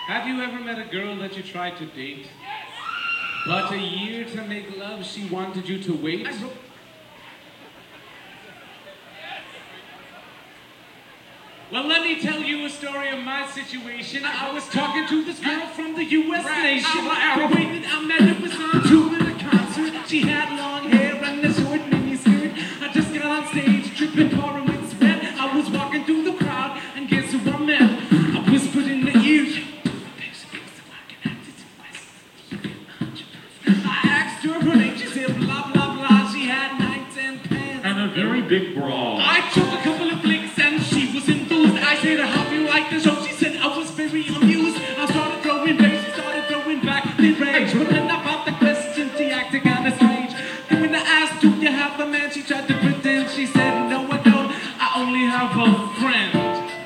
Have you ever met a girl that you tried to date, but a year to make love she wanted you to wait? Well, let me tell you a story of my situation. I was talking to this girl from the U.S. nation. The way that I met her was on tour at a concert. She had long hair and a short mini skirt. I just got on stage, tripping, pouring with sweat. I was walking through the crowd, and guess who I met? I whispered in the ear. I asked her her name. She said blah blah blah. She had 9, 10 pants and a very big bra. I took a couple of flicks and she was enthused. I said, how do you like the show? She said, I was very amused. I started throwing bass, she started throwing back the rage. But then about the question, she acted kind of strange. Then when I asked, do you have a man? She tried to pretend. She said, no, I don't. I only have a friend.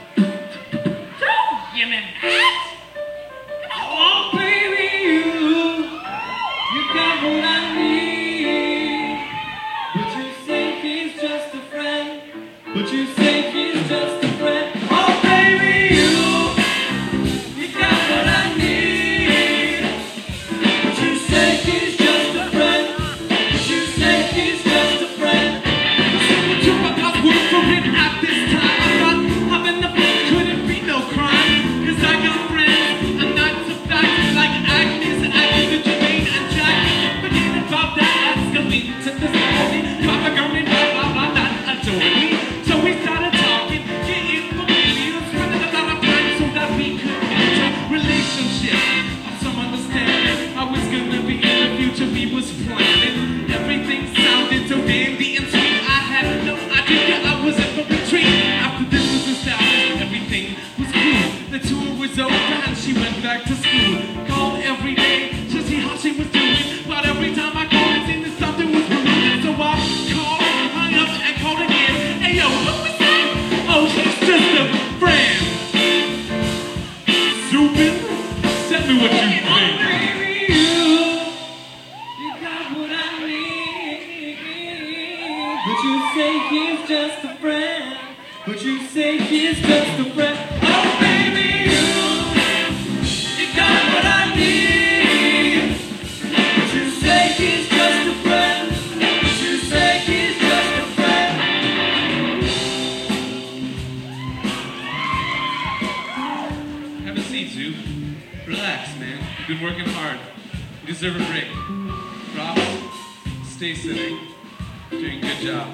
You mean that? Oh, baby, you got what I need. But you say he's just a friend. But you say he's just a friend. Oh, baby, you got what I need. But you say he's just a friend. But you say he's just a friend. I took my password for it at this time. I thought having a friend couldn't be no crime. Cause I got friends and not to facts like Agnes, Agnes, Jermaine, and Jack. Forget about that, let's go into the story. Papa Gurney, blah, blah, blah, not adore me. So we started talking, getting familiar, spending a lot of time so that we could enter a relationship of some understanding. I was gonna be in the future, we was planning. Everything sounded so dandy and sweet. I had no idea I was in for a treat. After this was established, everything was cool. The tour was over and she went back to school. Called every day to see how she was doing, but every time I called it seemed that something was brewing. So I called, hung up, and called again. Hey yo, who was that? Oh, she's just a friend. Stupid. Tell me what you think. Oh, baby, you got what I need. But you say he's just a friend. But you say he's just a friend. Oh, baby, you got what I need. But you say he's just a friend. But you say he's just a friend. Have a seat, Zoo. Relax, man. You've been working hard. You deserve a break. Props. Stay sitting. Doing a good job.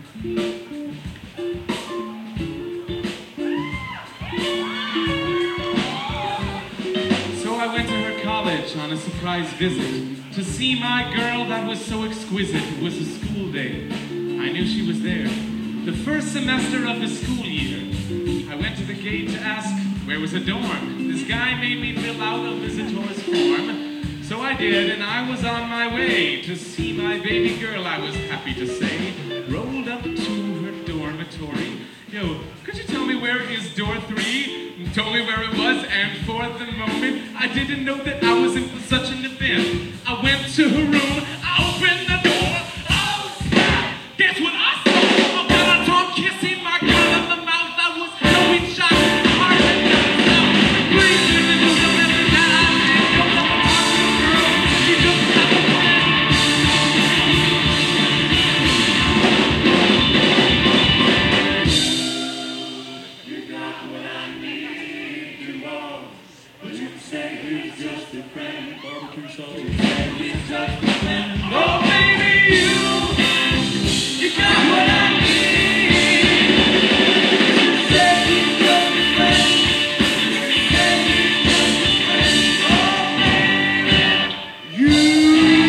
So I went to her college on a surprise visit to see my girl that was so exquisite. It was a school day. I knew she was there. The first semester of the school year. I went to the gate to ask where was a dorm. This guy made me fill out a visitor's form. So I did, and I was on my way to see my baby girl, I was happy to say. Rolled up to her dormitory. Yo, could you tell me where is door 3? And told me where it was, and for the moment, I didn't know that I was in for such an event. I went to her room, I opened the door. Oh, snap! Guess what I saw? A better tongue kissing my girl in the mouth. I was so in shock, heart and myself. Please, listen to the message that I did. Don't talk to the girl. She just had a friend. You got what I need, you want. But you say he's just a friend. Barbecue sauce. You say he's just a friend. Oh, baby, you got what I need. You say he's just a friend. You say he's just a friend. Oh, baby, you.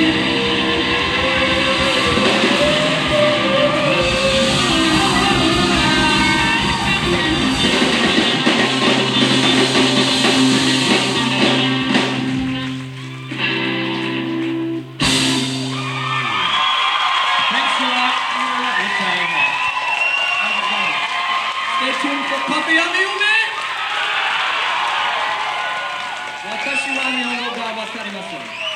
Thanks a lot. Stay tuned for Puppy on the Ume. 私は日本語がわかりません。